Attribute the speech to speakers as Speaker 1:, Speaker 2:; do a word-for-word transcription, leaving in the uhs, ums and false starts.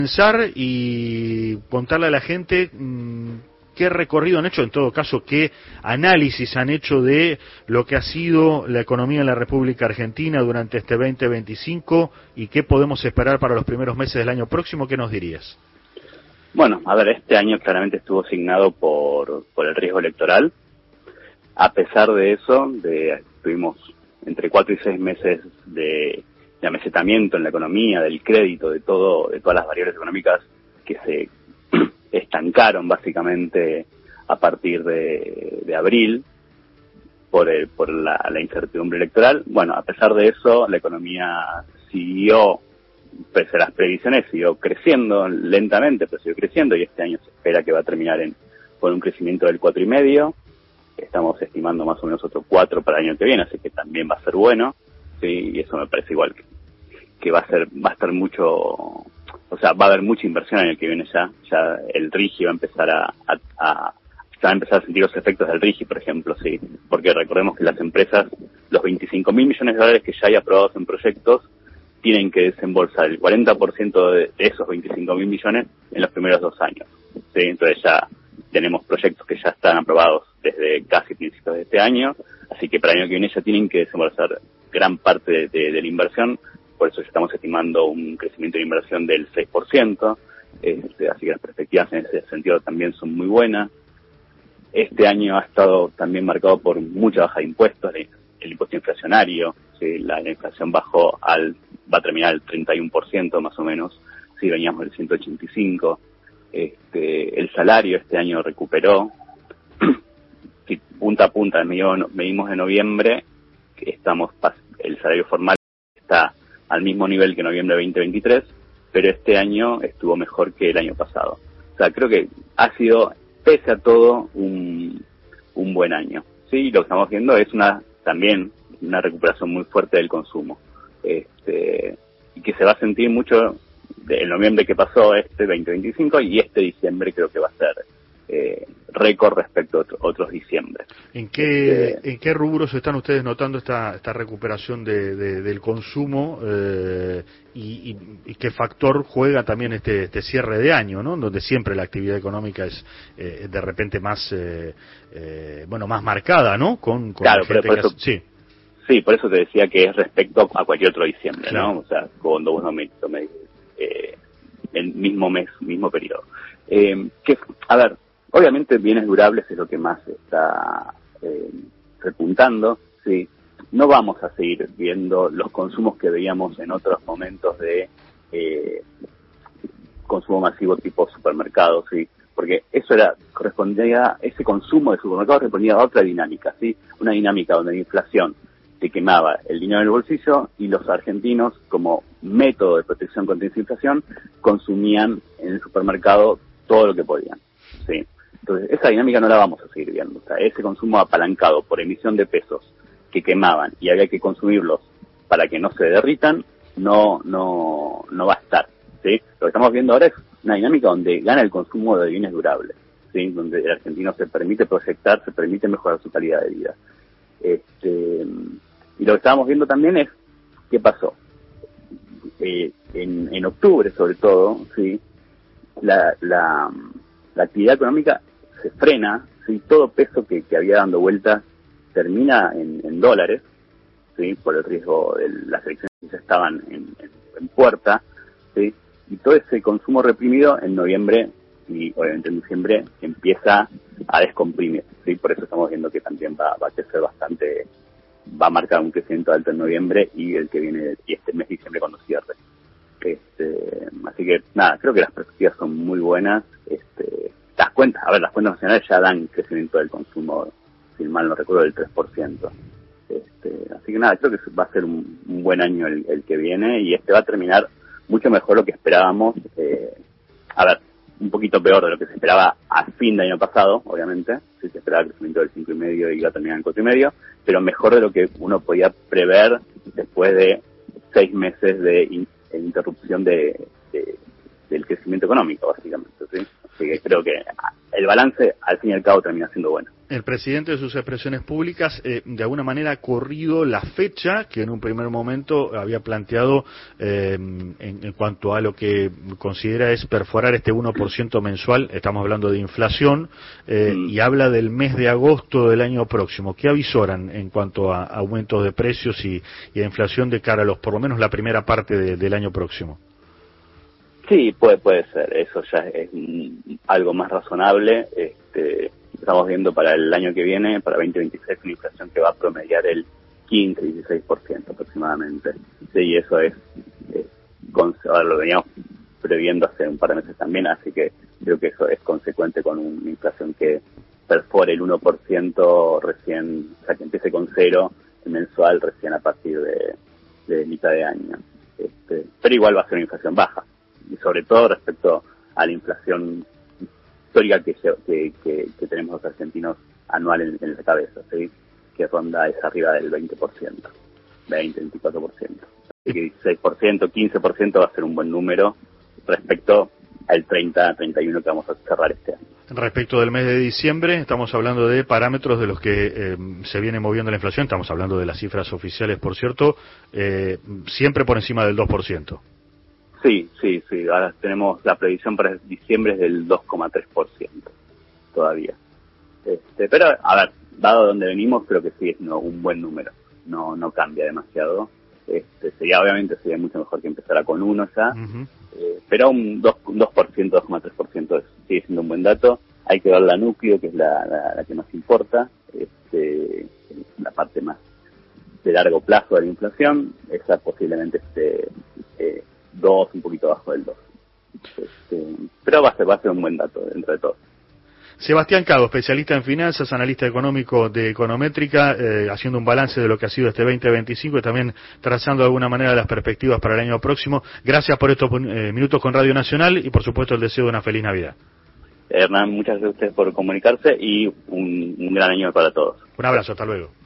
Speaker 1: Pensar y contarle a la gente mmm, qué recorrido han hecho, en todo caso, qué análisis han hecho de lo que ha sido la economía en la República Argentina durante este veinte veinticinco y qué podemos esperar para los primeros meses del año próximo. ¿Qué nos dirías?
Speaker 2: Bueno, a ver, este año claramente estuvo signado por, por el riesgo electoral. A pesar de eso, de, tuvimos entre cuatro y seis meses de... de amesetamiento en la economía, del crédito, de todo, de todas las variables económicas que se estancaron básicamente a partir de, de abril por, el, por la, la incertidumbre electoral. Bueno, a pesar de eso, la economía siguió, pese a las previsiones, siguió creciendo lentamente, pero siguió creciendo y este año se espera que va a terminar en, con un crecimiento del cuatro y medio. Estamos estimando más o menos otro cuatro para el año que viene, así que también va a ser bueno. Sí, y eso me parece igual que, que va a ser, va a estar mucho, o sea, va a haber mucha inversión en el que viene ya, ya el RIGI va a empezar a, a, a, va a empezar a sentir los efectos del RIGI, por ejemplo, sí, porque recordemos que las empresas, los veinticinco mil millones de dólares que ya hay aprobados en proyectos, tienen que desembolsar el cuarenta por ciento de, de esos veinticinco mil millones en los primeros dos años, sí, entonces ya tenemos proyectos que ya están aprobados desde casi principios de este año, así que para el año que viene ya tienen que desembolsar gran parte de, de, de la inversión, por eso ya estamos estimando un crecimiento de inversión del seis por ciento, este, así que las perspectivas en ese sentido también son muy buenas. Este año ha estado también marcado por mucha baja de impuestos, el, el impuesto inflacionario, ¿sí? la, la inflación bajó al, va a terminar al treinta y uno por ciento más o menos, sí, veníamos del ciento ochenta y cinco por ciento, este, el salario este año recuperó, si punta a punta medimos en noviembre, estamos, el salario formal está al mismo nivel que noviembre de veinte veintitrés, pero este año estuvo mejor que el año pasado. O sea, creo que ha sido, pese a todo, un, un buen año. Sí, lo que estamos viendo es una también una recuperación muy fuerte del consumo, este, y que se va a sentir mucho el noviembre que pasó, este veinte veinticinco, y este diciembre creo que va a ser eh, récord respecto a otro, otros diciembre.
Speaker 1: ¿En qué,
Speaker 2: este,
Speaker 1: ¿En qué rubros están ustedes notando esta, esta recuperación de, de, del consumo eh, y, y, y qué factor juega también este, este cierre de año, ¿no? Donde siempre la actividad económica es eh, de repente más eh, eh, bueno más marcada, ¿no? Con, con
Speaker 2: claro,
Speaker 1: la gente
Speaker 2: por eso,
Speaker 1: que hace, sí.
Speaker 2: Sí, por eso te decía que es respecto a cualquier otro diciembre,
Speaker 1: claro.
Speaker 2: ¿no? O sea, cuando uno me, me eh, el mismo mes, mismo periodo. Eh, que, a ver, obviamente bienes durables es lo que más está eh, repuntando, sí. No vamos a seguir viendo los consumos que veíamos en otros momentos de eh, consumo masivo tipo supermercados, sí, porque eso era correspondía, ese consumo de supermercados respondía a otra dinámica, sí, una dinámica donde la inflación te quemaba el dinero en el bolsillo y los argentinos, como método de protección contra esa inflación, consumían en el supermercado todo lo que podían, sí. Entonces, esa dinámica no la vamos a seguir viendo. O sea, ese consumo apalancado por emisión de pesos que quemaban y había que consumirlos para que no se derritan, no no no va a estar, ¿sí? Lo que estamos viendo ahora es una dinámica donde gana el consumo de bienes durables, ¿sí? Donde el argentino se permite proyectar, se permite mejorar su calidad de vida. Este, y lo que estábamos viendo también es qué pasó. Eh, en, en octubre, sobre todo, ¿sí? La, la, la actividad económica se frena, ¿sí? Todo peso que, que había dando vueltas termina en, en dólares, ¿sí? Por el riesgo de las elecciones que ya estaban en, en, en puerta, ¿sí? Y todo ese consumo reprimido en noviembre y obviamente en diciembre empieza a descomprimir, ¿sí? Por eso estamos viendo que también va, va a crecer bastante, va a marcar un crecimiento alto en noviembre y el que viene, y este mes de diciembre cuando cierre. Este, así que nada, creo que las perspectivas son muy buenas. Este, las cuentas, a ver, las cuentas nacionales ya dan crecimiento del consumo, si mal no recuerdo, del tres por ciento. Este, así que nada, creo que va a ser un, un buen año el, el que viene y este va a terminar mucho mejor lo que esperábamos. Eh, a ver, un poquito peor de lo que se esperaba a fin de año pasado, obviamente. Sí, se esperaba el crecimiento del cinco y medio y iba a terminar en cuatro y medio, pero mejor de lo que uno podía prever después de seis meses de in, interrupción de, de del crecimiento económico, básicamente, ¿sí? Así que creo que el balance, al fin y al cabo, termina siendo bueno.
Speaker 1: El presidente de sus expresiones públicas, eh, de alguna manera, ha corrido la fecha que en un primer momento había planteado eh, en, en cuanto a lo que considera es perforar este uno por ciento mensual, estamos hablando de inflación, eh, mm. y habla del mes de agosto del año próximo. ¿Qué avisoran en cuanto a aumentos de precios y, y a inflación de cara a los, por lo menos la primera parte de, del año próximo?
Speaker 2: Sí, puede, puede ser, eso ya es algo más razonable. Este, estamos viendo para el año que viene, para veinte veintiséis, una inflación que va a promediar el quince a dieciséis por ciento aproximadamente. Sí, y eso es, es con, ahora lo veníamos previendo hace un par de meses también, así que creo que eso es consecuente con una inflación que perfore el uno por ciento recién, o sea, que empiece con cero mensual recién a partir de, de mitad de año. Este, pero igual va a ser una inflación baja, y sobre todo respecto a la inflación histórica que, que, que, que tenemos los argentinos anual en, en la cabeza, ¿sí? Que ronda es arriba del veinte por ciento, veinte, veinticuatro por ciento. Así que dieciséis por ciento, quince por ciento va a ser un buen número respecto al treinta, treinta y uno que vamos a cerrar este año.
Speaker 1: Respecto del mes de diciembre, estamos hablando de parámetros de los que eh, se viene moviendo la inflación, estamos hablando de las cifras oficiales, por cierto, eh, siempre por encima del dos por ciento.
Speaker 2: Sí, sí, sí. Ahora tenemos la previsión para diciembre es del dos coma tres por ciento todavía. Este, pero, a ver, dado donde venimos, creo que sí es no, un buen número. No no cambia demasiado. Este, sería, obviamente, sería mucho mejor que empezara con uno ya. Uh-huh. eh, pero un dos por ciento, dos coma tres por ciento sigue siendo un buen dato. Hay que ver la núcleo, que es la, la, la que nos importa. Este, la parte más de largo plazo de la inflación. Esa posiblemente esté... Eh, dos, un poquito abajo del dos. Este, pero va a ser, va a ser un buen dato dentro de todo.
Speaker 1: Sebastián Cago, especialista en finanzas, analista económico de Econométrica, eh, haciendo un balance de lo que ha sido este veinte veinticinco y también trazando de alguna manera las perspectivas para el año próximo. Gracias por estos eh, minutos con Radio Nacional y por supuesto el deseo de una feliz Navidad.
Speaker 2: Hernán, muchas gracias a ustedes por comunicarse y un, un gran año para todos.
Speaker 1: Un abrazo, hasta luego.